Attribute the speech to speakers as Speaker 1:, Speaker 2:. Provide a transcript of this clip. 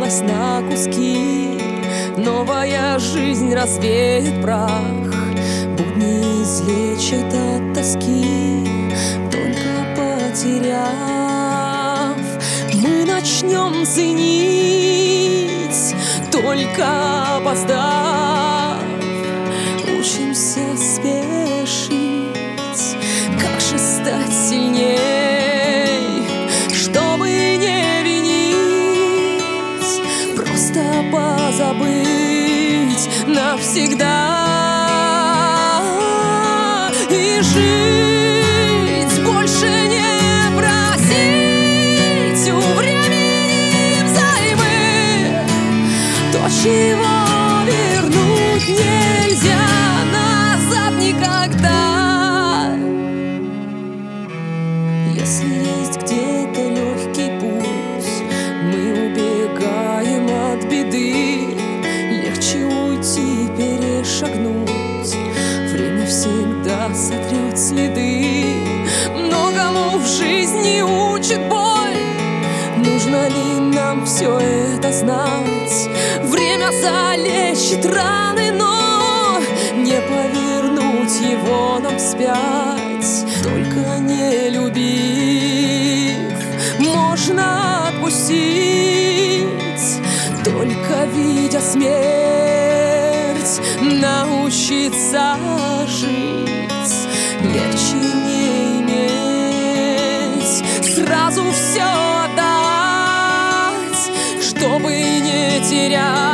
Speaker 1: распалась на куски. Новая жизнь развеет прах, будни излечат от тоски. Только потеряв, мы начнем ценить. Только опоздав, учимся спешить. Как же стать сильней, чтобы не винить, просто позабыть навсегда и жить, больше не просить у времени взаймы то, чего вернуть нельзя назад никогда. Если есть где-то легкий путь, мы убегаем от беды. Легче уйти, перешагнуть, время всегда сотрет следы. Многому в жизни учит боль, нужно ли нам все это знать? Время залечит раны, но не повернуть его нам вспять. Только не любив, можно отпустить. Только видя смерть, научиться жить. Легче не иметь, сразу все отдать, чтобы не терять.